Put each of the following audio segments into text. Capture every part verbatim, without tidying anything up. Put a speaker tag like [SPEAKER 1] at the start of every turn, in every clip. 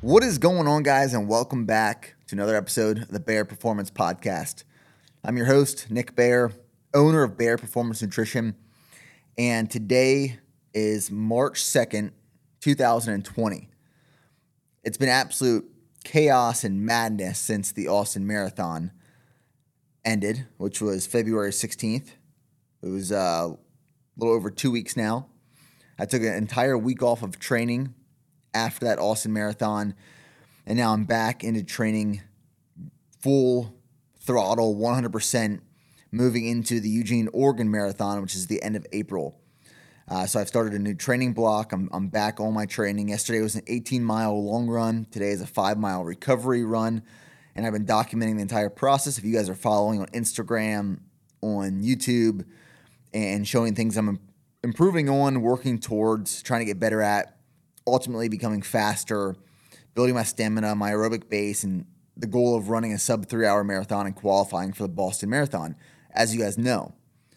[SPEAKER 1] What is going on, guys, and welcome back to another episode of the Bear Performance Podcast. I'm your host, Nick Bear, owner of Bear Performance Nutrition, and today is March second, twenty twenty. It's been absolute chaos and madness since the Austin Marathon ended, which was February sixteenth. It was uh, a little over two weeks now. I took an entire week off of training after that Austin Marathon, and now I'm back into training full throttle, one hundred percent, moving into the Eugene, Oregon Marathon, which is the end of April. Uh, so I've started a new training block. I'm, I'm back on my training. Yesterday was an eighteen-mile long run. Today is a five-mile recovery run, and I've been documenting the entire process. If you guys are following on Instagram, on YouTube, and showing things I'm improving on, working towards, trying to get better at, ultimately becoming faster, building my stamina, my aerobic base, and the goal of running a sub three hour marathon and qualifying for the Boston Marathon, as you guys know.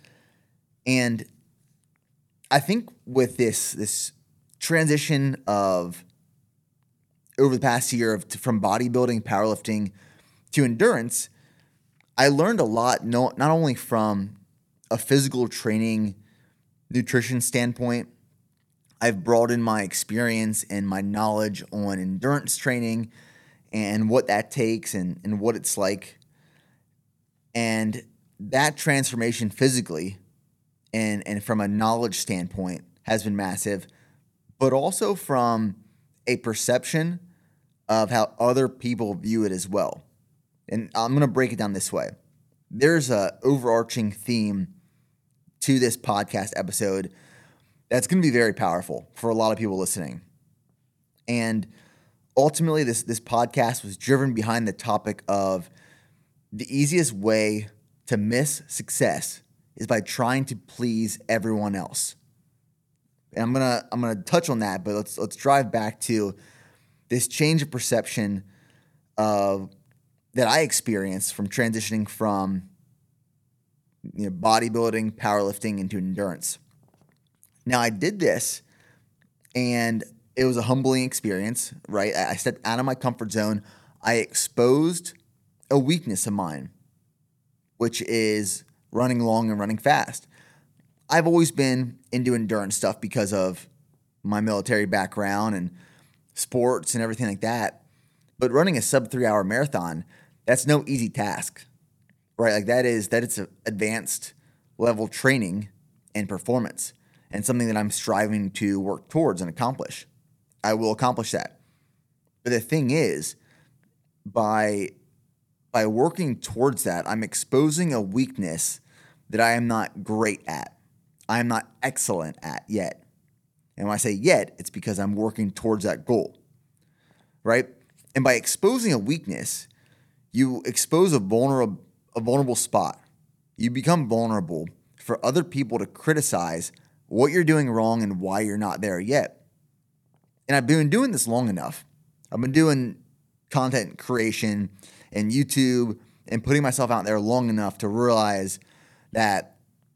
[SPEAKER 1] And I think with this, this transition of over the past year of from bodybuilding, powerlifting to endurance, I learned a lot, no, not only from a physical training, nutrition standpoint. I've broadened my experience and my knowledge on endurance training and what that takes and, and what it's like. And that transformation physically and, and from a knowledge standpoint has been massive, but also from a perception of how other people view it as well. And I'm going to break it down this way. There's an overarching theme to this podcast episode that's going to be very powerful for a lot of people listening. And ultimately, this, this podcast was driven behind the topic of the easiest way to miss success is by trying to please everyone else. And I'm gonna I'm gonna touch on that, but let's let's drive back to this change of perception of that I experienced from transitioning from you know, bodybuilding, powerlifting into endurance. Now, I did this, and it was a humbling experience, right? I stepped out of my comfort zone. I exposed a weakness of mine, which is running long and running fast. I've always been into endurance stuff because of my military background and sports and everything like that. But running a sub three hour marathon, that's no easy task, right? Like that is, that it's an advanced level training and performance, and something that I'm striving to work towards and accomplish. I will accomplish that. But the thing is, by, by working towards that, I'm exposing a weakness that I am not great at. I am not excellent at yet. And when I say yet, it's because I'm working towards that goal, right? And by exposing a weakness, you expose a vulnerable, a vulnerable spot. You become vulnerable for other people to criticize what you're doing wrong and why you're not there yet. And I've been doing this long enough. I've been doing content creation and YouTube and putting myself out there long enough to realize that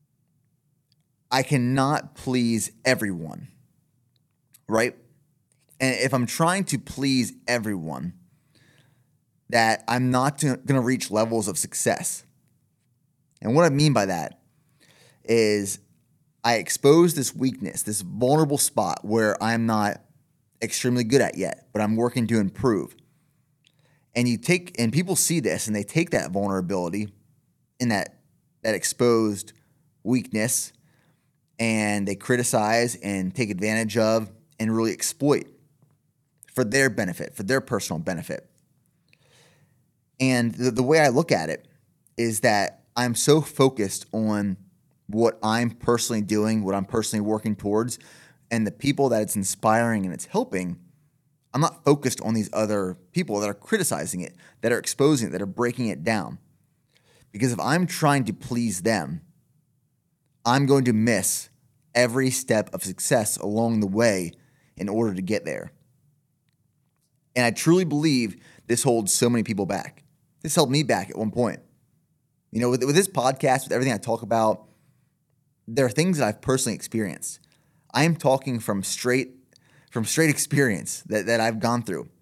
[SPEAKER 1] I cannot please everyone, right? And if I'm trying to please everyone, that I'm not going to reach levels of success. And what I mean by that is I expose this weakness, this vulnerable spot where I'm not extremely good at yet, but I'm working to improve. And you take, and people see this and they take that vulnerability and that, that exposed weakness and they criticize and take advantage of and really exploit for their benefit, for their personal benefit. And the, the way I look at it is that I'm so focused on what I'm personally doing, what I'm personally working towards, and the people that it's inspiring and it's helping. I'm not focused on these other people that are criticizing it, that are exposing it, that are breaking it down. Because if I'm trying to please them, I'm going to miss every step of success along the way in order to get there. And I truly believe this holds so many people back. This held me back at one point. You know, with, with this podcast, with everything I talk about, there are things that I've personally experienced. I am talking from straight from straight experience that, that I've gone through.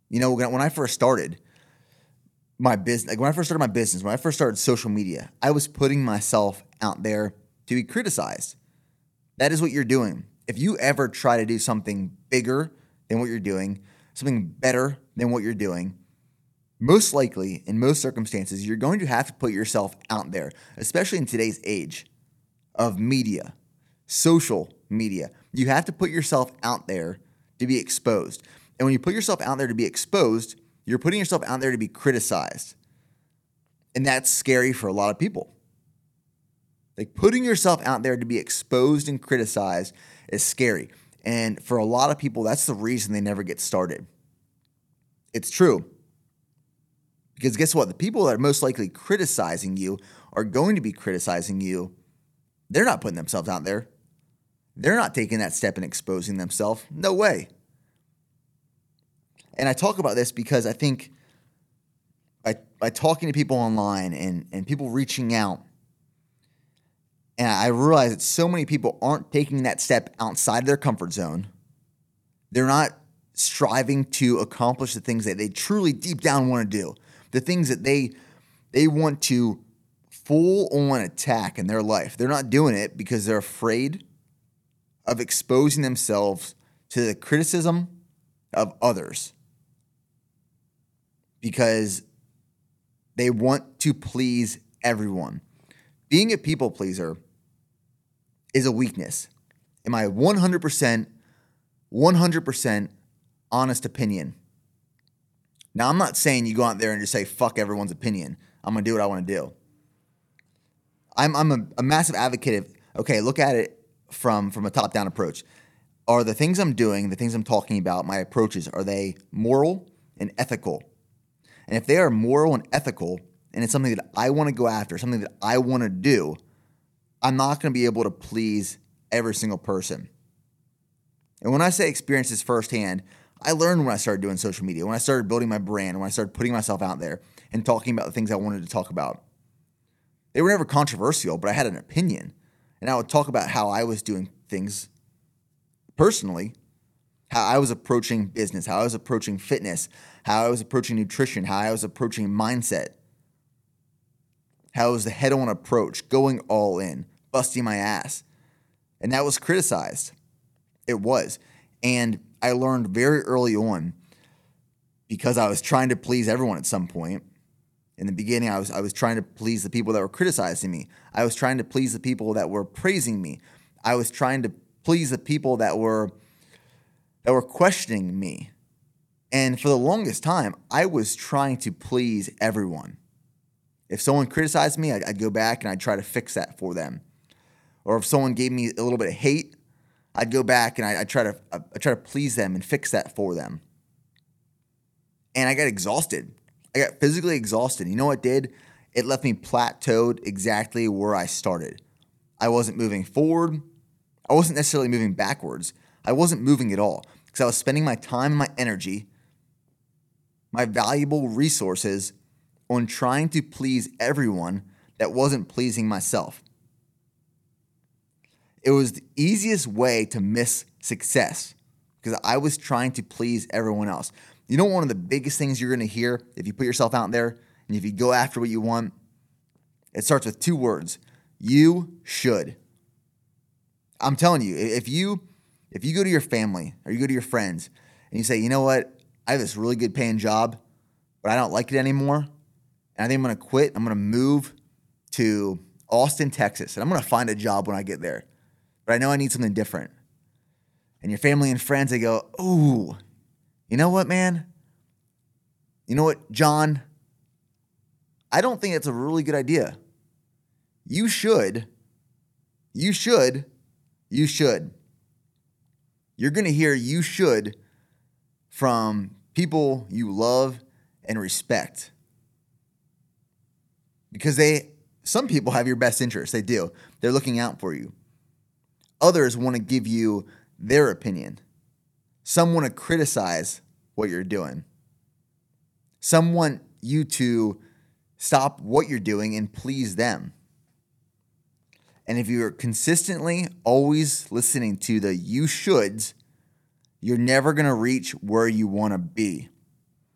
[SPEAKER 1] You know, when, when I first started my business, like when I first started my business, when I first started social media, I was putting myself out there to be criticized. That is what you're doing. If you ever try to do something bigger than what you're doing, something better than what you're doing, most likely, in most circumstances, you're going to have to put yourself out there, especially in today's age of media, social media. You have to put yourself out there to be exposed. And when you put yourself out there to be exposed, you're putting yourself out there to be criticized. And that's scary for a lot of people. Like putting yourself out there to be exposed and criticized is scary. And for a lot of people, that's the reason they never get started. It's true. Because guess what? The people that are most likely criticizing you are going to be criticizing you. They're not putting themselves out there. They're not taking that step and exposing themselves. No way. And I talk about this because I think by, by talking to people online and, and people reaching out, and I realize that so many people aren't taking that step outside their comfort zone. They're not striving to accomplish the things that they truly deep down want to do, the things that they they want to full on attack in their life. They're not doing it because they're afraid of exposing themselves to the criticism of others, because they want to please everyone. Being a people pleaser is a weakness. In my one hundred percent, one hundred percent honest opinion. Now, I'm not saying you go out there and just say, fuck everyone's opinion. I'm going to do what I want to do. I'm, I'm a, a massive advocate of, okay, look at it from, from a top-down approach. Are the things I'm doing, the things I'm talking about, my approaches, are they moral and ethical? And if they are moral and ethical, and it's something that I want to go after, something that I want to do, I'm not going to be able to please every single person. And when I say experiences firsthand, I learned when I started doing social media, when I started building my brand, when I started putting myself out there and talking about the things I wanted to talk about. They were never controversial, but I had an opinion. And I would talk about how I was doing things personally, how I was approaching business, how I was approaching fitness, how I was approaching nutrition, how I was approaching mindset, how it was the head-on approach, going all in, busting my ass. And that was criticized. It was. And I learned very early on, because I was trying to please everyone at some point. In the beginning, I was I was trying to please the people that were criticizing me. I was trying to please the people that were praising me. I was trying to please the people that were that were questioning me. And for the longest time, I was trying to please everyone. If someone criticized me, I'd, I'd go back and I'd try to fix that for them. Or if someone gave me a little bit of hate, I'd go back and I, I'd try to I'd try to please them and fix that for them. And I got exhausted. I got physically exhausted. You know what it did? It left me plateaued exactly where I started. I wasn't moving forward. I wasn't necessarily moving backwards. I wasn't moving at all because I was spending my time and my energy, my valuable resources on trying to please everyone that wasn't pleasing myself. It was the easiest way to miss success because I was trying to please everyone else. You know, one of the biggest things you're going to hear if you put yourself out there and if you go after what you want, it starts with two words. You should. I'm telling you, if you if you go to your family or you go to your friends and you say, you know what, I have this really good paying job, but I don't like it anymore, and I think I'm going to quit. I'm going to move to Austin, Texas, and I'm going to find a job when I get there. But I know I need something different. And your family and friends, they go, ooh, you know what, man? You know what, John? I don't think it's a really good idea. You should. You should. You should. You're going to hear you should from people you love and respect. Because they, some people have your best interest. They do. They're looking out for you. Others want to give you their opinion. Some want to criticize what you're doing. Some want you to stop what you're doing and please them. And if you're consistently always listening to the you shoulds, you're never going to reach where you want to be.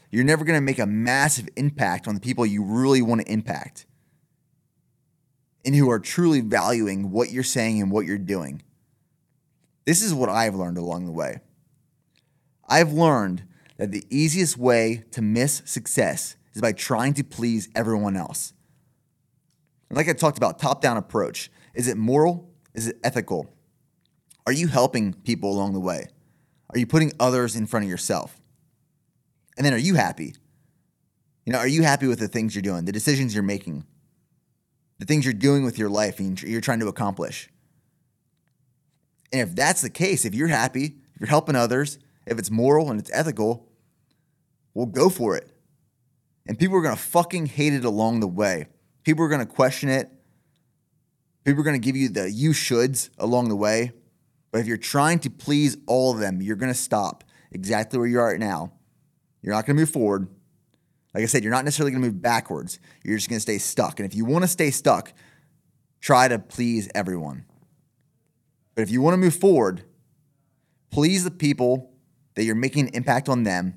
[SPEAKER 1] you're never going to make a massive impact on the people you really want to impact and who are truly valuing what you're saying and what you're doing. This is what I've learned along the way. I've learned that the easiest way to miss success is by trying to please everyone else. And like I talked about, top-down approach. Is it moral? Is it ethical? Are you helping people along the way? Are you putting others in front of yourself? And then are you happy? You know, are you happy with the things you're doing, the decisions you're making, the things you're doing with your life and you're trying to accomplish? And if that's the case, if you're happy, if you're helping others, if it's moral and it's ethical, well, go for it. And people are going to fucking hate it along the way. People are going to question it. People are going to give you the you shoulds along the way. But if you're trying to please all of them, you're going to stop exactly where you are right now. You're not going to move forward. Like I said, you're not necessarily going to move backwards. You're just going to stay stuck. And if you want to stay stuck, try to please everyone. But if you want to move forward, please the people that you're making an impact on them.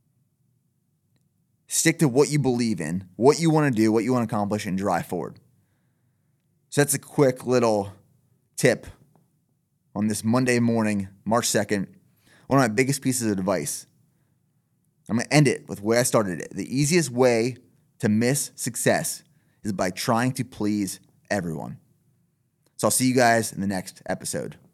[SPEAKER 1] Stick to what you believe in, what you want to do, what you want to accomplish, and drive forward. So that's a quick little tip on this Monday morning, March second. One of my biggest pieces of advice. I'm going to end it with the way I started it. The easiest way to miss success is by trying to please everyone. So I'll see you guys in the next episode.